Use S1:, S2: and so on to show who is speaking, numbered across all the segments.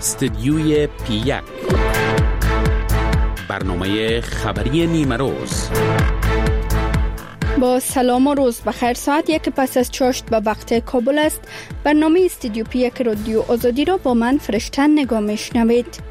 S1: استدیوی پی1 برنامه خبری نیمه روز.
S2: با سلام و روز بخیر. ساعت 1 پس از چاشت به وقت کابل است. برنامه استدیو پی1 رادیو آزادی را با من فرشتن نگاه میشنوید.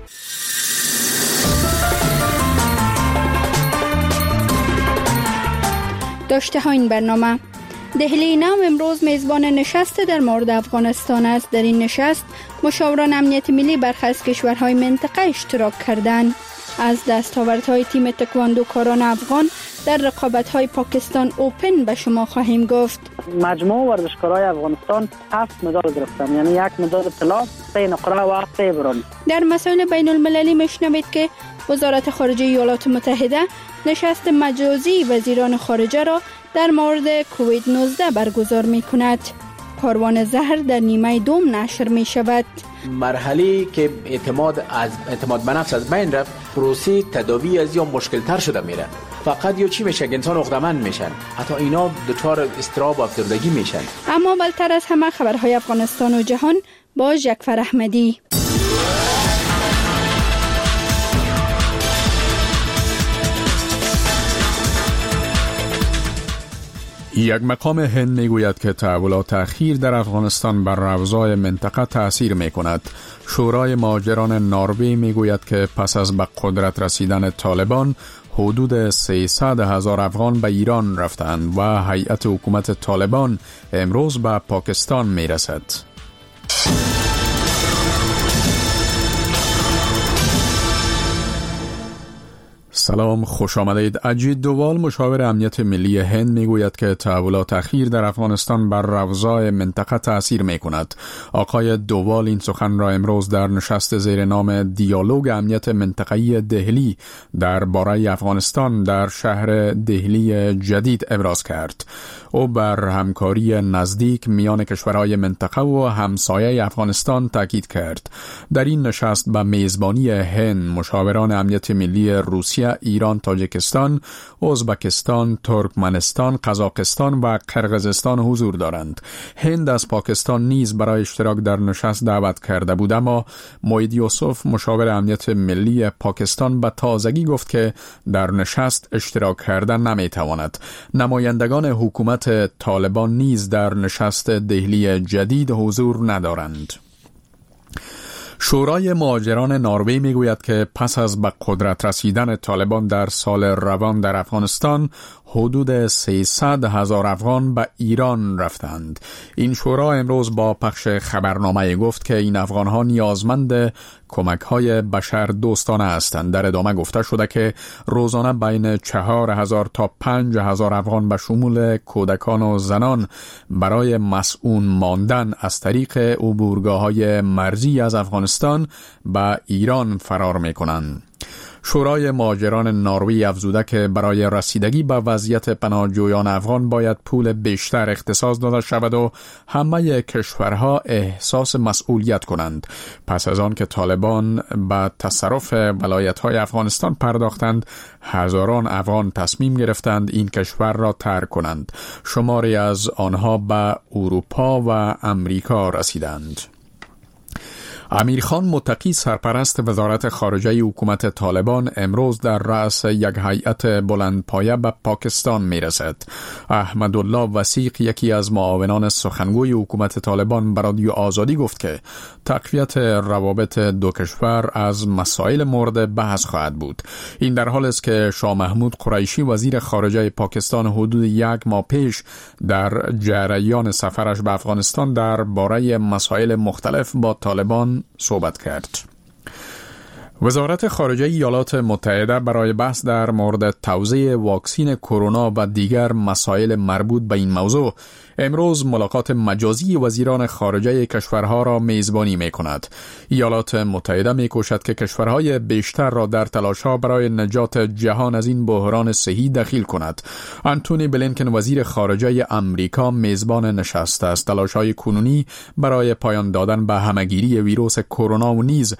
S2: داشته ها این برنامه: دهلی نام امروز میزبان نشست در مورد افغانستان است. در این نشست مشاوران امنیت ملی برخی از کشورهای منطقه اشتراک کردند. از دستاوردهای تیم تکواندوکاران افغان در رقابت‌های پاکستان اوپن به شما خواهیم گفت.
S3: مجموع ورزشکارای افغانستان 7 مدال گرفتن، یعنی 1 مدال طلا، 3 نقره و 3 برنز. در مسائل بین المللی میشنوید که وزارت خارجه ایالات متحده نشست مجازی وزیران خارجه را در مورد کووید 19 برگزار می‌کند. کاروان زهر در نیمه دوم نشر می شود.
S4: مرحله که اعتماد به نفس از بین رفت، پروسه تداوی از یا مشکل تر شده میره. فقط یا چی میشه که انسان عقده‌مند میشن، حتی اینا دچار اضطراب و افسردگی میشن.
S2: اما بالاتر از همه خبرهای افغانستان و جهان با جعفر احمدی.
S5: یک مقام هند میگوید که تحولات اخیر در افغانستان بر اوضاع منطقه تأثیر میکند. شورای مهاجران نروژ میگوید که پس از به قدرت رسیدن طالبان حدود 300,000 افغان به ایران رفتند و هیئت حکومت طالبان امروز به پاکستان میرسد. سلام، خوش آمدید. اجید دووال مشاور امنیت ملی هند میگوید که تحولات اخیر در افغانستان بر اوضاع منطقه تأثیر میکند. آقای دووال این سخن را امروز در نشست زیر نام دیالوگ امنیت منطقه‌ای دهلی درباره افغانستان در شهر دهلی جدید ابراز کرد. او بر همکاری نزدیک میان کشورهای منطقه و همسایه افغانستان تاکید کرد. در این نشست به میزبانی هند مشاوران امنیت ملی روسیه، ایران، تاجیکستان، ازبکستان، ترکمنستان، قزاقستان و قرقیزستان حضور دارند. هند از پاکستان نیز برای اشتراک در نشست دعوت کرده بود، اما موید یوسف مشاور امنیت ملی پاکستان به تازگی گفت که در نشست اشتراک کردن نمیتواند. نمایندگان حکومت طالبان نیز در نشست دهلی جدید حضور ندارند. شورای مهاجران نروژ میگوید که پس از به قدرت رسیدن طالبان در سال روان در افغانستان حدود 300,000 افغان به ایران رفتند. این شورا امروز با پخش خبرنامه گفت که این افغانها نیازمند کمک‌های بشر دوستانه هستند. در ادامه گفته شده که روزانه بین 4,000 تا 5,000 افغان به شمول کودکان و زنان برای مسئول ماندن از طریق عبورگاه‌های مرزی از افغانستان به ایران فرار می‌کنند. شورای مهاجران نروژ افزوده که برای رسیدگی به وضعیت پناهجویان افغان باید پول بیشتر اختصاص داده شود و همه کشورها احساس مسئولیت کنند. پس از آن که طالبان به تصرف ولایت‌های افغانستان پرداختند، هزاران افغان تصمیم گرفتند این کشور را ترک کنند. شماری از آنها به اروپا و امریکا رسیدند. امیر خان متقی سرپرست وزارت خارجه حکومت طالبان امروز در رأس یک هیئت بلندپایه به پاکستان میرسد. احمدالله وثیق یکی از معاونان سخنگوی حکومت طالبان به رادیو آزادی گفت که تقویت روابط دو کشور از مسائل مورد بحث خواهد بود. این در حال است که شاه محمود قریشی وزیر خارجه پاکستان حدود 1 ماه پیش در جریان سفرش به افغانستان درباره مسائل مختلف با طالبان صحبت کرد. وزارت خارجه ایالات متحده برای بحث در مورد توزیع واکسن کرونا و دیگر مسائل مربوط به این موضوع امروز ملاقات مجازی وزیران خارجه کشورها را میزبانی می‌کند. ایالات متحده می‌کوشد که کشورهای بیشتر را در تلاش‌ها برای نجات جهان از این بحران صحی دخیل کند. آنتونی بلینکن وزیر خارجه امریکا میزبان نشست است. تلاش‌های کنونی برای پایان دادن به همه‌گیری ویروس کرونا و نیز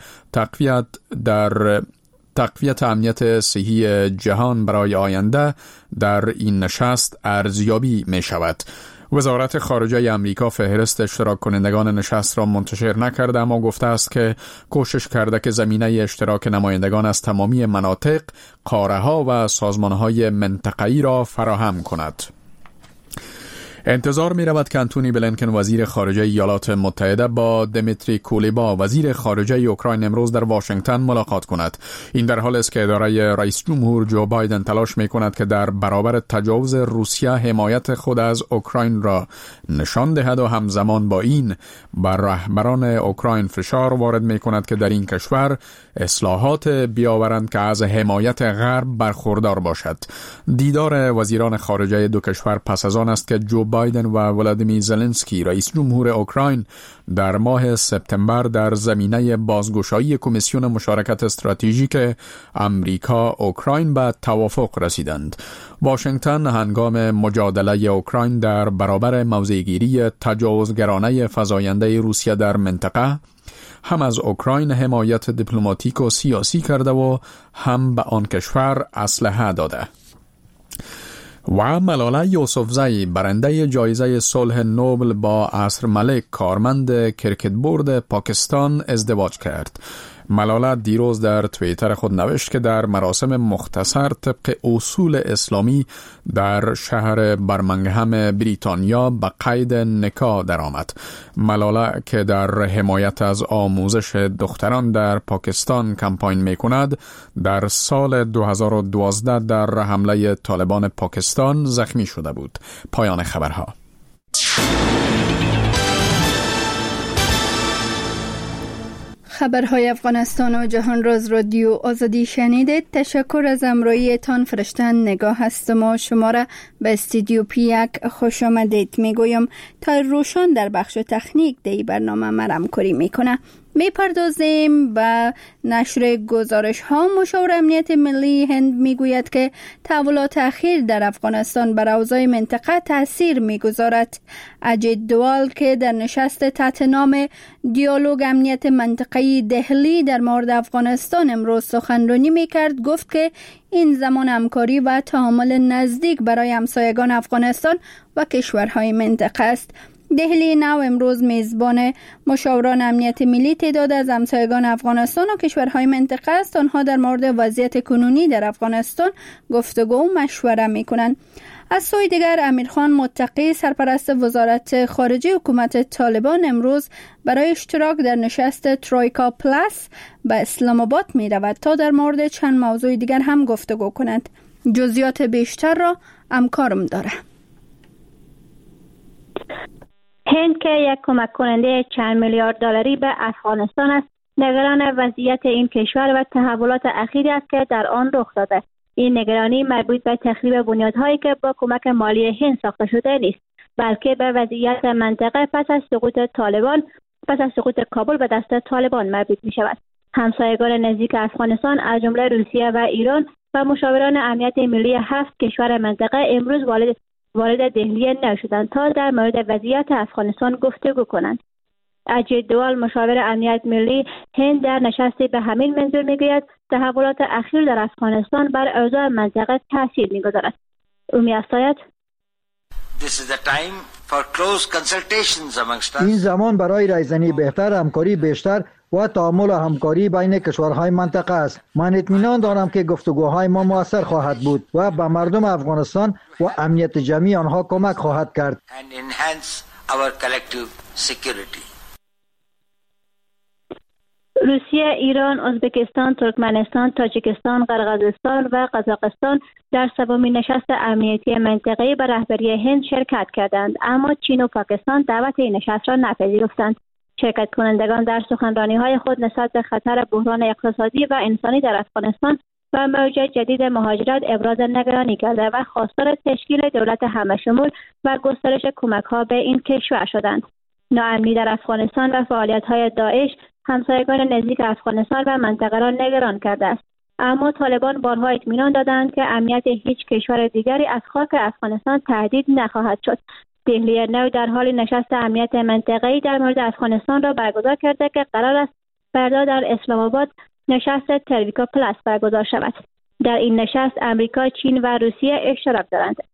S5: تقویت امنیت صحی جهان برای آینده در این نشست ارزیابی می شود. وزارت خارجه آمریکا فهرست اشتراک کنندگان نشست را منتشر نکرده، اما گفته است که کوشش کرده که زمینه اشتراک نمایندگان از تمامی مناطق، قاره‌ها و سازمان‌های منطقه‌ای را فراهم کند. انتظار می رود که انتونی بلینکن وزیر خارجه ایالات متحده با دمیتری کولیبا وزیر خارجه اوکراین امروز در واشنگتن ملاقات کند. این در حالی است که اداره رئیس جمهور جو بایدن تلاش می کند که در برابر تجاوز روسیه حمایت خود از اوکراین را نشان دهد و همزمان با این بر رهبران اوکراین فشار وارد می کند که در این کشور اصلاحات بیاورند که از حمایت غرب برخوردار باشد. دیدار وزیران خارجه دو کشور پس از آن است که جو بایدن و ولادیمیر زلنسکی رئیس جمهور اوکراین در ماه سپتامبر در زمینه بازگشایی کمیسیون مشارکت استراتژیک آمریکا اوکراین به توافق رسیدند. واشنگتن هنگام مجادله اوکراین در برابر موضع‌گیری تجاوزگرانه فزاینده روسیه در منطقه هم از اوکراین حمایت دیپلماتیک و سیاسی کرده و هم به آن کشور اسلحه داده. و ملاله یوسفزئی برنده جایزه صلح نوبل با عصر ملک کارمند کرکت بورد پاکستان ازدواج کرد. ملاله دیروز در توییتر خود نوشت که در مراسم مختصر طبق اصول اسلامی در شهر برمنگهم بریتانیا به قید نکاح درآمد. ملاله که در حمایت از آموزش دختران در پاکستان کمپاین می‌کند، در سال 2012 در حمله طالبان پاکستان زخمی شده بود. پایان خبرها.
S2: خبرهای افغانستان و جهان را از رادیو آزادی شنیدید. تشکر از همراهیتان. فرشتن نگاه هستم و شما را به استودیو P1 خوش آمدید میگویم. تا روشان در بخش تکنیک دی برنامه مرمکاری میکنه. میپردازیم به نشر گزارش ها. مشاور امنیت ملی هند میگوید که تحولات اخیر در افغانستان بر اوضاع منطقه تاثیر میگذارد. اجیت دوال که در نشست تحت نام دیالوگ امنیت منطقه‌ای دهلی در مورد افغانستان امروز سخنرانی میکرد، گفت که این زمان همکاری و تعامل نزدیک برای همسایگان افغانستان و کشورهای منطقه است. دهلی نو امروز میزبان مشاوران امنیت ملی تعداد از همسایگان افغانستان و کشورهای منطقه است. آنها در مورد وضعیت کنونی در افغانستان گفتگو و مشوره میکنند. از سوی دیگر امیرخان متقی سرپرست وزارت خارجه حکومت طالبان امروز برای اشتراک در نشست ترویکا پلاس به اسلام آباد می رود تا در مورد چند موضوع دیگر هم گفتگو کند. جزئیات بیشتر را همکارم داره.
S6: هند که یک کمک کننده چند میلیارد دلاری به افغانستان است، نگران وضعیت این کشور و تحولات اخیری است که در آن رخ داده. این نگرانی مربوط به تخریب بنیادهایی که با کمک مالی هند ساخته شده نیست، بلکه به وضعیت منطقه پس از سقوط کابل به دست طالبان مربوط می شود. همسایگان نزدیک افغانستان از جمله روسیه و ایران و مشاوران امنیت ملی 7 کشور منطقه امروز وارد دهلی نشدند تا در مورد وضعیت افغانستان گفتگو کنند. اجیت دوال مشاور امنیت ملی هند در نشستی به همین منظور میگوید تحولات اخیر در افغانستان بر اوضاع منطقه تاثیر میگذارد. او می‌افزاید
S7: این زمان برای رایزنی بهتر، همکاری بیشتر و تعامل و همکاری بین کشورهای منطقه است. من اطمینان دارم که گفتگوهای ما مؤثر خواهد بود و به مردم افغانستان و امنیت جمعی آنها کمک خواهد کرد.
S6: روسیه، ایران، ازبکستان، ترکمنستان، تاجیکستان، قرقیزستان و قزاقستان در سومین نشست امنیتی منطقه‌ای به رهبری هند شرکت کردند، اما چین و پاکستان دعوت این نشست را نپذیرفتند. شرکت کنندگان در سخنرانی‌های خود نسبت به خطر بحران اقتصادی و انسانی در افغانستان و موج جدید مهاجرت ابراز نگرانی کرده و خواستار تشکیل دولت همه‌شمول و گسترش کمک‌ها به این کشور شدند. ناامنی در افغانستان و فعالیت‌های داعش همسایگان نزدیک افغانستان و منطقه را نگران کرده است، اما طالبان بارها اطمینان دادند که امنیت هیچ کشور دیگری از خاک افغانستان تهدید نخواهد شد. دهلی نو در حال نشست امنیت منطقه‌ای در مورد افغانستان را برگزار کرده که قرار است فردا در اسلام آباد نشست ترویکا پلاس برگزار شود. در این نشست امریکا، چین و روسیه اشتراک دارند.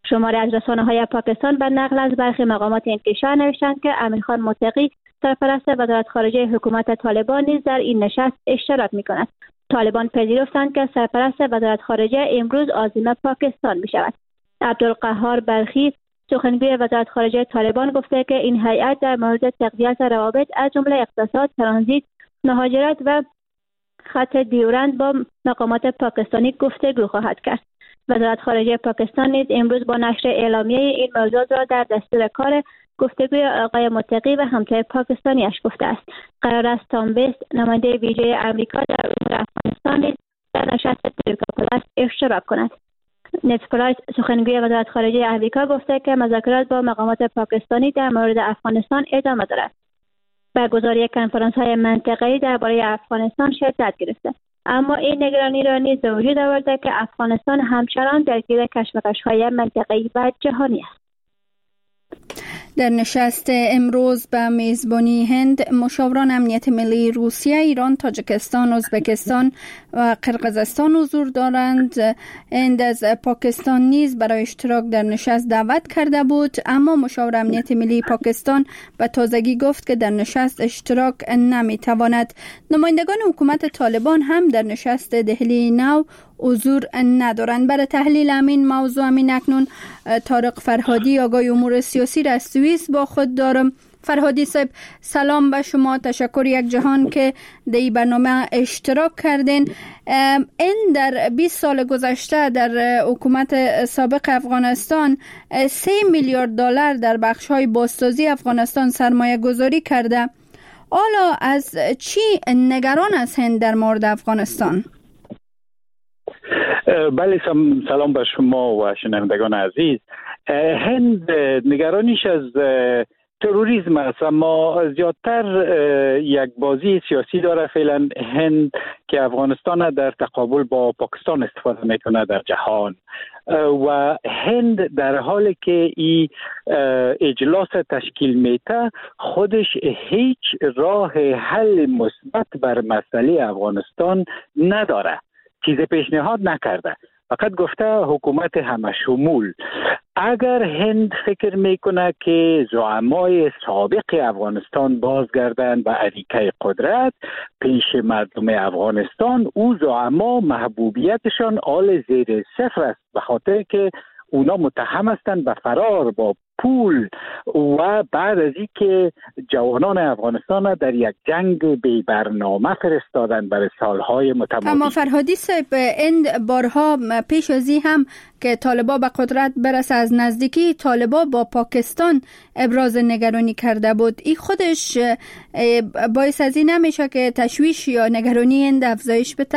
S6: شماری از رسانه‌های پاکستان به نقل از برخی مقامات این کشور نوشتند که امیر خان متقی سرپرست وزارت خارجه حکومت طالبان نیز در این نشست اشتراک می‌کند. طالبان پذیرفتند که سرپرست وزارت خارجه امروز عازم پاکستان می‌شود. عبدالقهار بلخی سخنگوی وزارت خارجه طالبان گفته که این هیئت در مورد تقویت روابط از جمله اقتصاد، ترانزیت، مهاجرت و خط دیورند با مقامات پاکستانی گفتگو خواهد کرد. وزارت خارجه پاکستان نیز امروز با نشر اعلامیه این موضوع را در دستور کار گفتگوی آقای متقی و همتای پاکستانیش گفته است. قرار است تام بیست نماینده ویژه آمریکا در امور افغانستان نیز در نشست پلاس اشتراک کند. نت پرایس سخنگوی وزارت خارجه آمریکا گفته که مذاکرات با مقامات پاکستانی در مورد افغانستان ادامه دارد. برگزاری کنفرانس‌های منطقه‌ای درباره افغانستان شرکت گرفته، اما این نگرانی را نیز به وجود آورده که افغانستان همچنان درگیر کشمکش‌های منطقه‌ای و جهانی است.
S2: در نشست امروز به میزبانی هند، مشاوران امنیت ملی روسیه، ایران، تاجیکستان، ازبکستان و قرقیزستان حضور دارند. هند از پاکستان نیز برای اشتراک در نشست دعوت کرده بود، اما مشاور امنیت ملی پاکستان به تازگی گفت که در نشست اشتراک نمیتواند. نمایندگان حکومت طالبان هم در نشست دهلی نو حضور ندارند. برای تحلیل همین موضوع اکنون طارق فرهادی آگاه امور سیاسی را از سوئیس با خود دارم. فرهادی صاحب سلام به شما، تشکر یک جهان که در این برنامه اشتراک کردین. این در 20 سال گذشته در حکومت سابق افغانستان 3 میلیارد دلار در بخش‌های بازسازی افغانستان سرمایه گذاری کرده. حالا از چی نگران است هند در مورد افغانستان؟
S8: بله، سلام به شما و شنوندگان عزیز. هند نگرانیش از تروریسم است، اما زیادتر یک بازی سیاسی داره فعلا هند که افغانستان در تقابل با پاکستان استفاده میکنه در جهان و هند در حالی که این اجلاس تشکیل میته خودش هیچ راه حل مثبت بر مسئله افغانستان نداره، چیز پیشنهاد نکرده، فقط گفته حکومت همه شمول. اگر هند فکر میکنه که زعمای سابق افغانستان بازگردند به اریکه قدرت پیش مردم افغانستان، او زعما محبوبیتشان آل زیر صفر است، به خاطر که اونا متهم هستند به فرار با پول و بعد از اینکه جوانان افغانستان در یک جنگ بی برنامه فرستادن برای سالهای متمادی.
S2: اما فرهادی صاحب، این بارها پیش از این هم که طالبا به قدرت برسه از نزدیکی طالبا با پاکستان ابراز نگرانی کرده بود. این خودش باعث از این نمیشه که تشویش یا نگرانی هند افزایش بده؟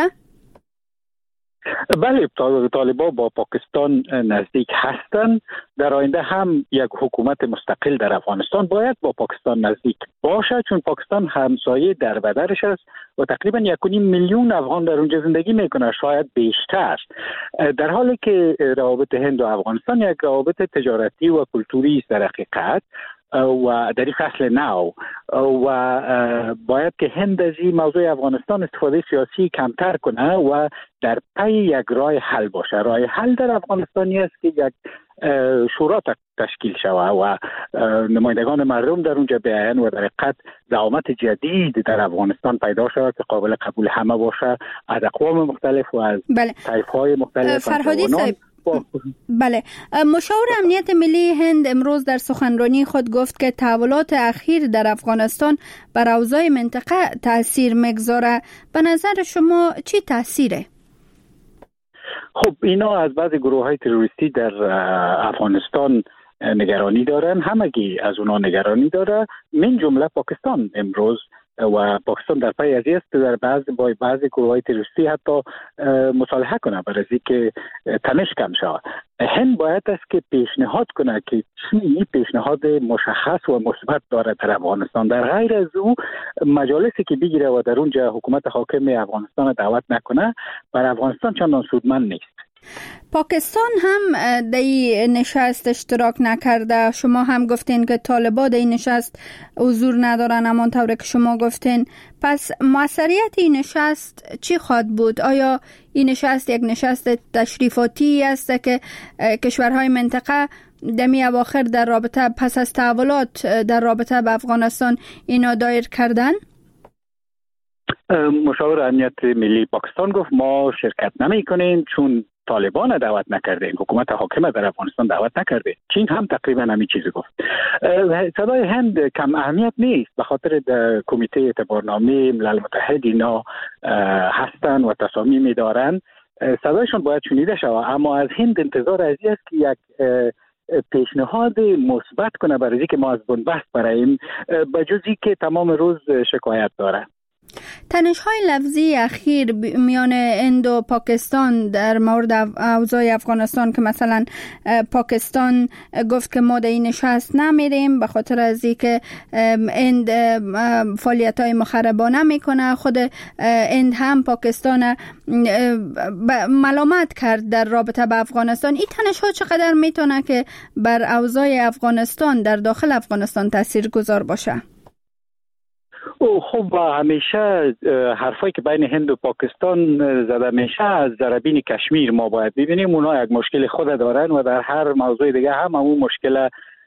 S8: بله، طالبان با پاکستان نزدیک هستند. در آینده هم یک حکومت مستقل در افغانستان باید با پاکستان نزدیک باشه، چون پاکستان همسایه در بدرش است و تقریبا 1.5 میلیون افغان در اونجا زندگی میکنه، شاید بیشتر. در حالی که روابط هند و افغانستان یک روابط تجارتی و کلتوری است در حقیقت و در این فصل نو و باید که هند از این موضوع افغانستان استفاده سیاسی کمتر کنه و در پی یک راه حل باشه. راه حل در افغانستانی است که یک شورا تشکیل شوه و نمایندگان مردم در اونجا بیاین و در حقیقت زعامت جدید در افغانستان پیدا شود که قابل قبول همه باشه، از اقوام مختلف و از طایف‌های مختلف.
S2: فرهادی صاحب، بله، مشاور امنیت ملی هند امروز در سخنرانی خود گفت که تحولات اخیر در افغانستان بر اوضاع منطقه تأثیر میگذاره. به نظر شما چی تأثیره؟
S8: خب اینا از بعضی گروه‌های تروریستی در افغانستان نگرانی دارن، همگی از اونا نگرانی داره، من جمله پاکستان امروز، و پاکستان در پی از است در بعضی گروه‌های تروریستی حتی مصالحه کنه برای اینکه تنش کم شود. هند باید است که پیشنهاد کنه که چی پیشنهاد مشخص و مثبت داره در افغانستان، در غیر از او مجالسی که بگیره و در اونجا حکومت حاکم افغانستان دعوت نکنه بر افغانستان چندان سودمند نیست.
S2: پاکستان هم در این نشست اشتراک نکرده. شما هم گفتین که طالبان در این نشست حضور ندارن، همانطور که شما گفتین. پس موثریت این نشست چی خواهد بود؟ آیا این نشست یک نشست تشریفاتی است که کشورهای منطقه دمی اواخر در رابطه پس از تحولات در رابطه به افغانستان اینا دایر کردن؟
S8: مشاور امنیت ملی پاکستان گفت ما شرکت نمی کنیم چون طالبان دعوت نکرده، حکومت حاکم در افغانستان دعوت نکرده. چین هم تقریبا همین چیزی گفت. صدای هند کم اهمیت نیست، به خاطر کمیته اعتبارنامه ملل متحد اینا هستن و تصامیم دارن، صدایشون باید شنیده شود. اما از هند انتظار ازی است که یک پیشنهاد مثبت کنه برای اینکه ما از بنبست براییم، بجزی که تمام روز شکایت داره.
S2: تنش‌های لفظی اخیر میان هند و پاکستان در مورد اوضاع افغانستان که مثلا پاکستان گفت که ما در این نشست نمیریم به خاطر از اینکه هند فعالیت‌های مخربانه میکنه، خود هند هم پاکستان ملامت کرد در رابطه با افغانستان. این تنش‌ها چقدر میتونه که بر اوضاع افغانستان در داخل افغانستان تاثیرگذار باشه؟
S8: خب همیشه حرفایی که بین هند و پاکستان زده میشه از ذربین کشمیر ما باید ببینیم. اونا یک مشکل خود دارن و در هر موضوع دیگه هم اون مشکل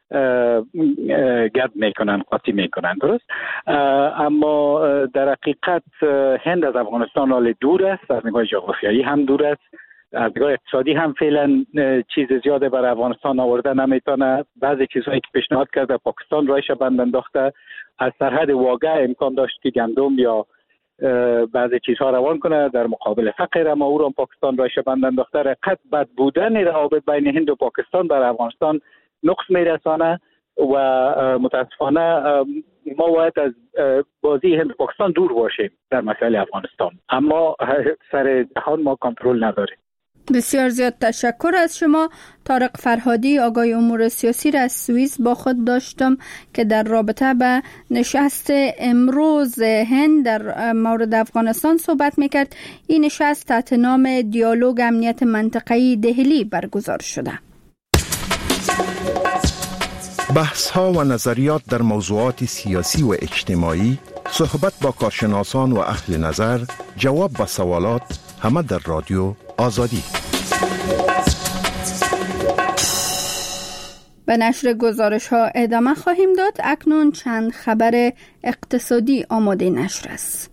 S8: گرد میکنن، قاطی میکنن، درست؟ اما در حقیقت هند از افغانستان حال دور است، از نگاه جغرافیایی هم دور است، از نگاه اقتصادی هم فعلا چیز زیاده برای افغانستان آورده نمیتونه. بعضی چیزهایی که پیشنهاد کرده پاکستان رایش بند انداخته، از سرحد واقع امکان داشت که گندم یا بعضی چیزها روان کنه در مقابل فقر، اما او را پاکستان رایش بند انداخته. رقت بد بودن روابط بین هند و پاکستان بر افغانستان نقص میرسانه و متاسفانه ما باید از بازی هند و پاکستان دور باشیم در مسئله افغانستان، اما سر جهان ما کنترل نداریم.
S2: بسیار زیاد تشکر از شما. طارق فرهادی، آگاه امور سیاسی را از سوئیس با خود داشتم که در رابطه به نشست امروز هند در مورد افغانستان صحبت میکرد. این نشست تحت نام دیالوگ امنیت منطقه‌ای دهلی برگزار شده.
S9: بحث ها و نظریات در موضوعات سیاسی و اجتماعی، صحبت با کارشناسان و اهل نظر، جواب به سوالات، همه در رادیو آزادی.
S2: به نشر گزارش ها ادامه خواهیم داد. اکنون چند خبر اقتصادی آماده نشر است.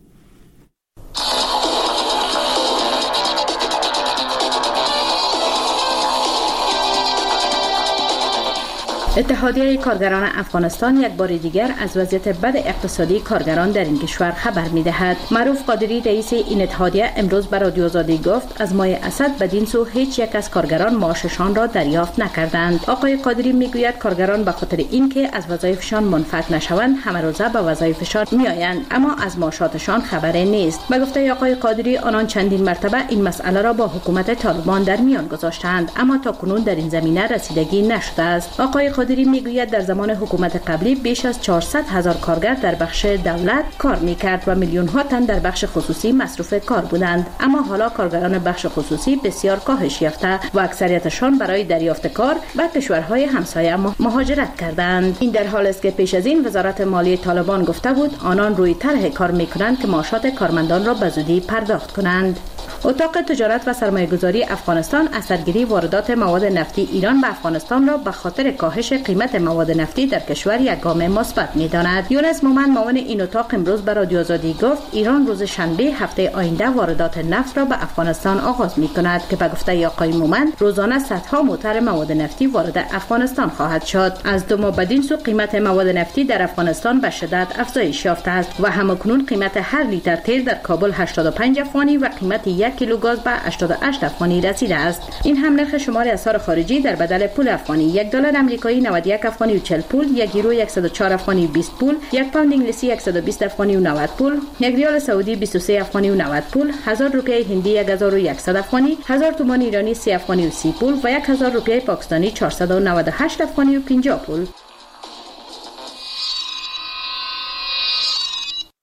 S10: اتحادیه کارگران افغانستان یک بار دیگر از وضعیت بد اقتصادی کارگران در این کشور خبر می‌دهد. معروف قادری رئیس این اتحادیه امروز به رادیو آزادی گفت از ماه اسد بدین سو هیچ یک از کارگران معاششان را دریافت نکردند. آقای قادری میگوید کارگران به خاطر اینکه از وظایفشان منفعت نشوند همه روزه به وظایفشان میآیند اما از معاشاتشان خبری نیست. به گفته آقای قادری آنان چندین مرتبه این مسئله را با حکومت طالبان در میان گذاشتند اما تاکنون در این زمینه رسیدگی نشده است. آقای قادری میگوید در زمان حکومت قبلی بیش از 400,000 کارگر در بخش دولت کار میکرد و میلیون ها تن در بخش خصوصی مصروف کار بودند، اما حالا کارگران بخش خصوصی بسیار کاهش یافته و اکثریتشان برای دریافت کار به کشورهای همسایه مهاجرت کردند. این در حالی است که پیش از این وزارت مالی طالبان گفته بود آنان روی طرح کار میکنند که معاشات کارمندان را به زودی پرداخت کنند. اتاق تجارت و سرمایه‌گذاری افغانستان اثرگیری واردات مواد نفتی ایران به افغانستان را به خاطر کاهش قیمت مواد نفتی در کشور یک گام مثبت می‌داند. یونس مومن معاون این اتاق امروز به رادیو آزادی گفت ایران روز شنبه هفته آینده واردات نفت را به افغانستان آغاز می‌کند که به گفته آقای مومن روزانه صدها موتر مواد نفتی وارد افغانستان خواهد شد. از دو ماه بدین سو قیمت مواد نفتی در افغانستان به شدت افزایش یافته است و همکنون قیمت هر لیتر تیل در کابل 85 افغانی و قیمت 1 کیلو گاز به 88 افغانی رسیده است. این هم نرخ شمار اسعار خارجی در بدل پول افغانی: $1 آمریکایی 91 افغانی و 40 پول، 1 یورو 104 افغانی و 20 پول، 1 پوند انگلیسی 120 افغانی و 90 پول، 1 ریال سعودی 23 افغانی و 90 پول، 1000 روپیه هندی 1100 افغانی، 1000 تومان ایرانی 30 افغانی و 30 پول و 1000 روپیه پاکستانی 498 افغانی و 50 پول.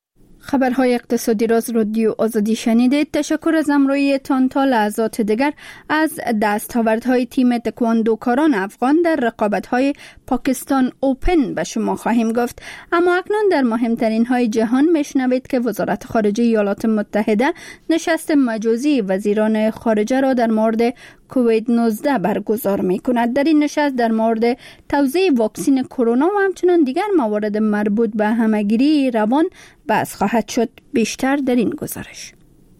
S2: خبرهای اقتصادی راز رادیو آزادی شنیدید. تشکر از همراهیتان. تا لحظات دیگر از دستاوردهای تیم تکواندوکاران افغان در رقابت‌های پاکستان اوپن به شما خواهیم گفت. اما اکنون در مهمترین های جهان میشنوید که وزارت خارجه ایالات متحده نشست مجازی وزیران خارجه را در مورد کووید 19 برگزار می کند. در این نشست در مورد توزیع واکسن کرونا و همچنان دیگر موارد مربوط به همه‌گیری روان بحث خواهد شد. بیشتر در این گزارش.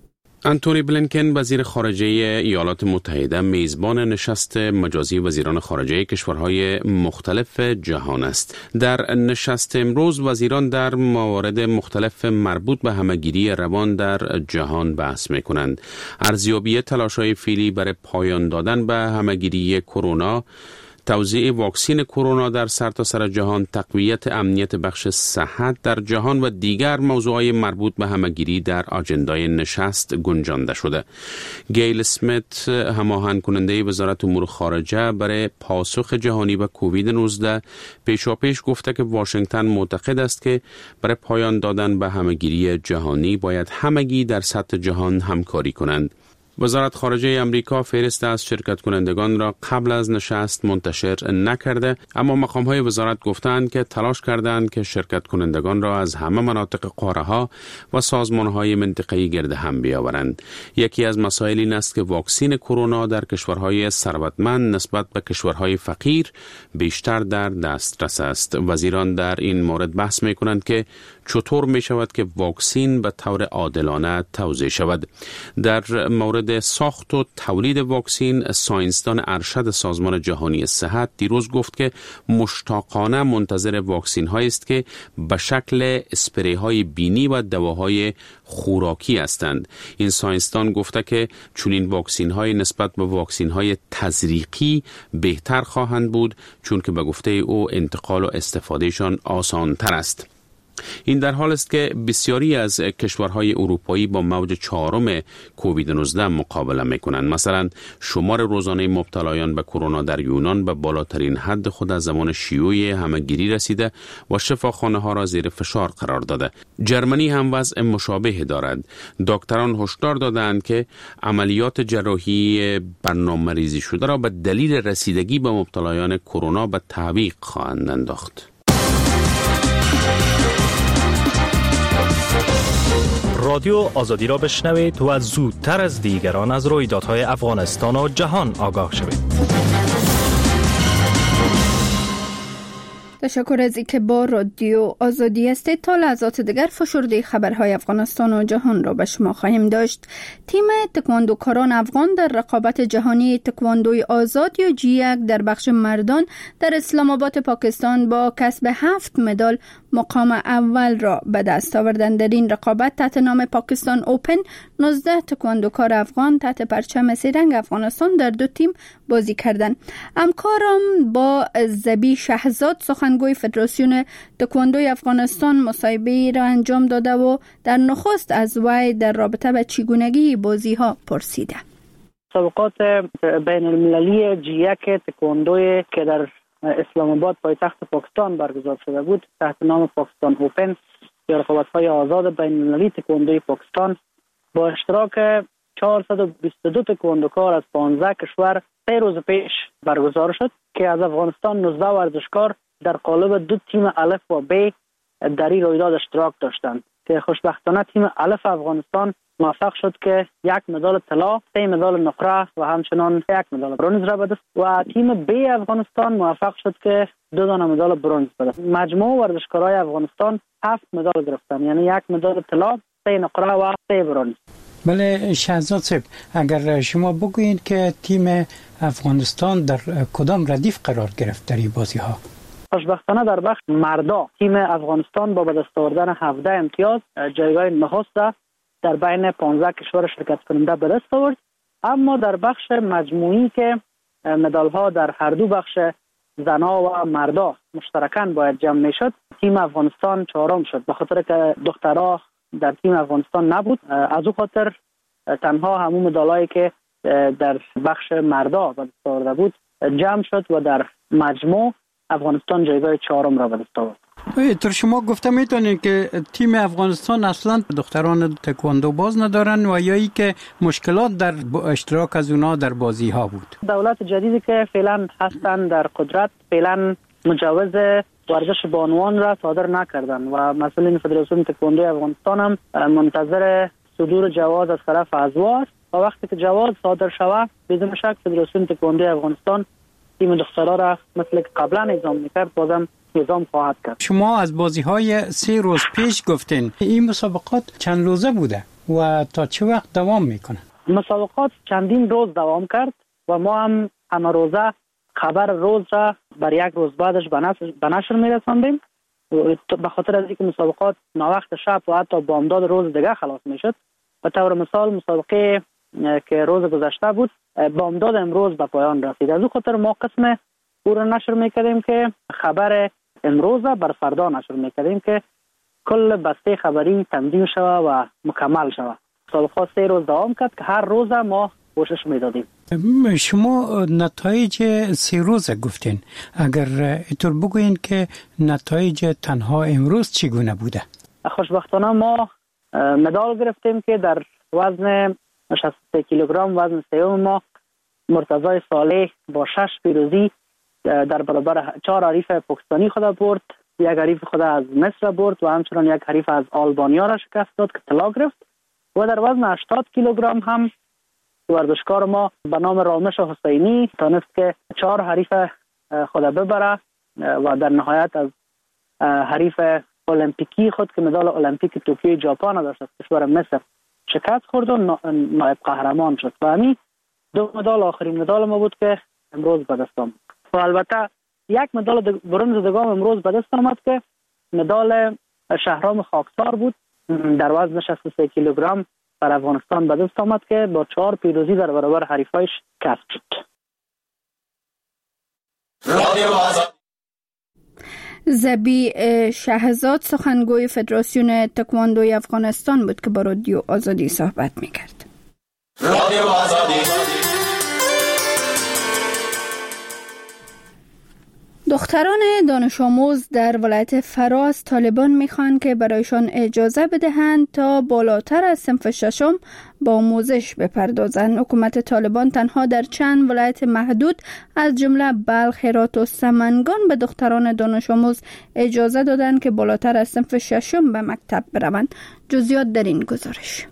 S1: انتونی بلینکن وزیر خارجه ایالات متحده میزبان نشست مجازی وزیران خارجه کشورهای مختلف جهان است. در نشست امروز وزیران در موارد مختلف مربوط به همه‌گیری روان در جهان بحث می‌کنند. ارزیابی تلاش‌های فعلی برای پایان دادن به همه‌گیری کرونا، توزیع واکسن کرونا در سرتاسر جهان، تقویت امنیت بخش صحت در جهان و دیگر موضوعات مربوط به همه‌گیری در آجندای نشست گنجانده شده. گیل اسمیت، هماهنگ کننده وزارت امور خارجه برای پاسخ جهانی به کووید 19، پیشاپیش گفته که واشنگتن معتقد است که برای پایان دادن به همه‌گیری جهانی باید همگی در سطح جهان همکاری کنند. وزارت خارجه امریکا فهرست از شرکت کنندگان را قبل از نشست منتشر نکرده، اما مقام‌های وزارت گفتند که تلاش کردند که شرکت کنندگان را از همه مناطق قاره‌ها و سازمان‌های منطقه‌ای گرد هم بیاورند. یکی از مسائل این است که واکسن کرونا در کشورهای ثروتمند نسبت به کشورهای فقیر بیشتر در دسترس است. وزیران در این مورد بحث می‌کنند که چطور می‌شود که واکسن به طور عادلانه توزیع شود. در مورد ساخت و تولید واکسن، ساینسدان ارشد سازمان جهانی صحت دیروز گفت که مشتاقانه منتظر واکسن هایی است که به شکل اسپری های بینی و دواهای خوراکی هستند. این ساینسدان گفته که چنین واکسن های نسبت به واکسن های تزریقی بهتر خواهند بود، چون که به گفته او انتقال و استفادهشان آسان تر است. این در حال است که بسیاری از کشورهای اروپایی با موج 4 کووید 19 مقابله می‌کنند. مثلا شمار روزانه مبتلایان به کرونا در یونان به بالاترین حد خود از زمان شیوع همه‌گیری رسیده و شفاخانه‌ها را زیر فشار قرار داده. جرمنی هم وضع مشابه دارد. دکتران هشدار دادند که عملیات جراحی برنامه‌ریزی شده را به دلیل رسیدگی به مبتلایان کرونا به تعویق خواهند انداخت.
S11: رادیو آزادی را بشنوید و زودتر از دیگران از رویدادهای افغانستان و جهان آگاه شوید.
S2: تشکر از اینکه با رادیو آزادی هستید. تا لحظات دیگر فشرده خبرهای افغانستان و جهان را به شما خواهیم داشت. تیم تکواندوکاران افغان در رقابت جهانی تکواندوی آزاد یا G1 در بخش مردان در اسلام آباد پاکستان با کسب 7 مدال مقام اول را به دست آوردند. در این رقابت تحت نام پاکستان اوپن 19 تکواندوکار افغان تحت پرچم سه‌رنگ افغانستان در 2 تیم بازی کردند. همکارم با زبی شهزاد سخنگوی فدراسیون تکواندوی افغانستان مصاحبه را انجام داده و در نخست از وی در رابطه به چگونگی بازی ها پرسیده.
S3: مسابقات بین المللی G1 تکواندوی که در اسلام آباد پایتخت پاکستان برگزار شده بود تحت نام پاکستان اوپن یا رقابت‌های آزاد بین المللی تکواندوی پاکستان با اشتراک 422 تکواندوکار از 15 کشور 3 روز پیش برگزار شد که از افغانستان 19 ورزشکار در قالب 2 تیم الف و ب در این رویداد اشتراک داشتند که خوشبختانه تیم الف افغانستان موفق شد که 1 مدال طلا، 3 مدال نقره و همچنان 1 مدال برنز را بدست و تیم ب افغانستان موفق شد که 2 دانه مدال برنز بدست. مجموع ورزشکارای افغانستان 7 مدال گرفتند، یعنی 1 مدال طلا، 3 نقره و 3 برنز.
S12: بله شهزاد صاحب، اگر شما بگویید که تیم افغانستان در کدام ردیف قرار گرفت در این بازی ها؟
S3: خوشبختانه در بخش مردا تیم افغانستان با به دست آوردن 17 امتیاز جایگاه نخست در بین 15 کشور شرکت کننده به دست آورد. اما در بخش مجموعی که مدال ها در هر دو بخش زنا و مردا مشترکاً باید جمع میشد، تیم افغانستان 4م شد به خاطر که دخترها در تیم افغانستان نبود. از او خاطر تنها همون مدالایی که در بخش مردا به دست آورده بود جمع شد و در مجموع افغانستان جایگاه 4م را به دست آورد.
S12: تو شما گفته میتونین که تیم افغانستان اصلا دختران تکواندو باز ندارن و یا ای که مشکلات در اشتراک از اونا در بازی ها بود؟
S3: دولت جدیدی که فعلا هستن در قدرت فعلا مجوز ورزش بانوان را صادر نکردن و مسئولین فدراسیون تکواندو افغانستان هم منتظر صدور جواز از طرف ازوا است و وقتی که جواز صادر شود بدون شک فدراسیون تکواندو افغانستان تیم دخترها را مثل که قبلا نظام میکرد بازم نظام خواهد کرد.
S12: شما از بازی‌های 3 روز پیش گفتین این مسابقات چند روزه بوده و تا چه وقت دوام میکنه؟
S3: مسابقات چندین روز دوام کرد و ما هم همه روزه خبر روز را بر یک روز بعدش به نشر میرساندیم به خاطر از اینکه مسابقات ناوقت شب و حتی بامداد روز دیگه خلاص میشد. به طور مثال مسابقه که روز گذشته بود بامداد امروز به پایان رسید. از اون خاطر ما قسم او را نشر میکردیم که خبر امروز بر فردا نشر میکردیم که کل بسته خبری تنظیم شود و مکمل شود. مسابقات 3 روز دوام کرد که هر روز ما کوشش میدادیم.
S12: شما نتایج 3 روزه گفتین، اگر اینطور بگوین که نتایج تنها امروز چگونه بوده؟
S3: خوشبختانه ما مدال گرفتیم که در وزن 63 کیلوگرم وزن سیوم ما مرتضی صالح با 6 پیروزی در برابر 4 حریف پاکستانی خود برد، یک حریف خود از مصر برد و همچنان یک حریف از آلبانیا را شکست داد که طلا گرفت. و در وزن 80 کیلوگرم هم ورزشکار ما به نام رامش حسینی تانست که 4 حریف خود ببره و در نهایت از حریف المپیکی خود که مدال المپیک توکیو ژاپن داشت از کشور مصر شکست خورد و نایب قهرمان شد و همین 2 مدال آخرین مدال ما بود که امروز به دست آمد. و البته یک مدال برنز دیگه امروز به دست آمد که مدال شهرام خاکسار بود در وزن 63 کیلوگرم بر افغانستان به دست آمد که با 4 پیروزی در برابر حریفایش کسب شد.
S2: زبی شهزاد سخنگوی فدراسیون تکواندوی افغانستان بود که با رادیو آزادی صحبت میکرد. رادیو آزادی. دختران دانش آموز در ولایت فراز طالبان میخوان که برایشان اجازه بدهند تا بالاتر از صنف 6 با آموزش بپردازند. حکومت طالبان تنها در چند ولایت محدود از جمله بلخ، هرات و سمنگان به دختران دانش آموز اجازه دادند که بالاتر از صنف 6 به مکتب بروند. جزئیات در این گزارش.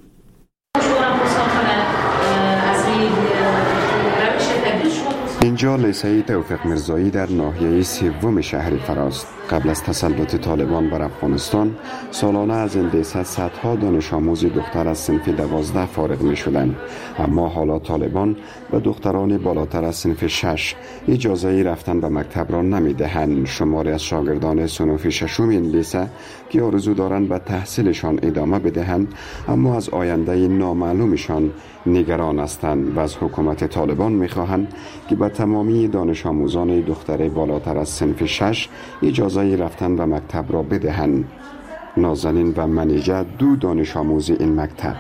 S13: اینجا لیسه توفیق میرزایی در ناحیه 3 شهر فراز. قبل از تسلط طالبان بر افغانستان سالانه از این لیسه صدها دانش آموز دختر از صنف 12 فارغ می شدند، اما حالا طالبان به دختران بالاتر از صنف 6 اجازه رفتن به مکتب را نمی دهند. شماری از شاگردان صنف 6 این لیسه که آرزو دارند به تحصیلشان ادامه بدهند اما از آینده نامعلومشان نگران هستند و از حکومت طالبان می خواهند که به تمامی دانش آموزان دختر بالاتر از صنف 6 اجازه رفتن به مکتب را بدهند. نازنین و منیجه 2 دانش آموز این مکتب.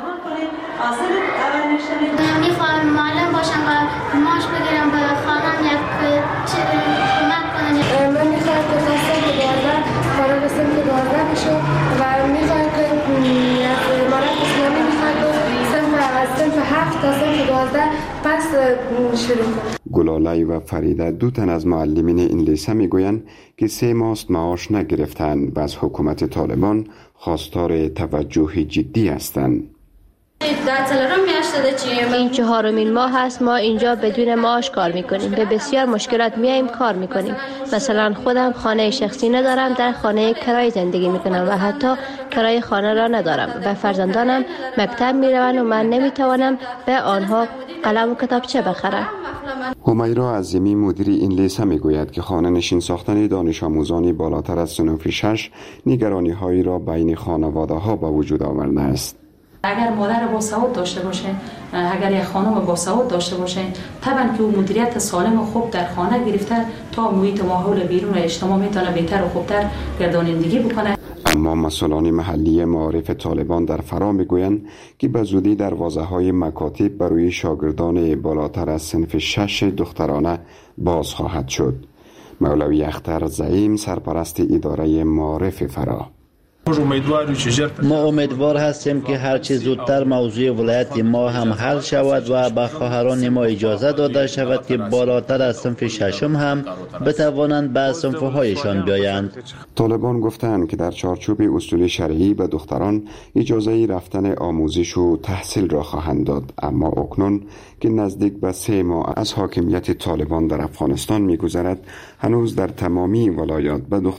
S14: میخوام معلم باشم و معاش بگیرم به خانم یک کمک کنم. من میخوام که تا صنف 12 فارغ صنف 12 بشم و میخوام که امارت اسلامی میخواد صنف 7 تا صنف 12 پس شروع کنم.
S13: گلاله و فریده 2 تن از معلمین این لیسه میگویند که 3 ماست معاش نگرفتند و از حکومت طالبان خواستار توجه جدی هستند.
S15: این 4مین ماه است ما اینجا بدون معاش کار میکنیم. به بسیار مشکلات میایم کار میکنیم. مثلا خودم خانه شخصی ندارم، در خانه کرایه زندگی میکنم و حتی کرایه خانه را ندارم و فرزندانم مکتب میروند و من نمیتوانم به آنها قلم و کتابچه بخرم.
S13: همیرا عظیمی مدیر این لیسه میگوید که خانه نشین ساختن دانش آموزان بالاتر از صنف 6 نگرانی هایی را بین خانواده ها به وجود آورده است.
S16: اگر مادر با سواد داشته باشین، اگر یک خانم با سواد داشته باشین، طبعا که او مدیریت سالم و خوب در خانه گرفته تا محیط ماحول بیرون اجتماع میتونه بهتر و خوبتر گردانندگی بکنه.
S13: اما مسئولان محلی معارف طالبان در فرا میگویند که به زودی دروازه‌های مکاتب برای شاگردان بالاتر از صنف 6 دخترانه باز خواهد شد. مولوی اختر زعیم سرپرست اداره معارف فرا:
S17: ما امیدوار هستیم که هرچه زودتر موضوع ولایت ما هم حل شود و به خواهران ما اجازه داده شود که بالاتر از صنف ششم هم بتوانند به صنف‌هایشان بیایند.
S13: طالبان گفتند که در چارچوب اصول شرعی به دختران اجازه رفتن آموزش و تحصیل را خواهند داد، اما اکنون که نزدیک به 3 ماه از حاکمیت طالبان در افغانستان می‌گذرد، هنوز در تمامی ولایات به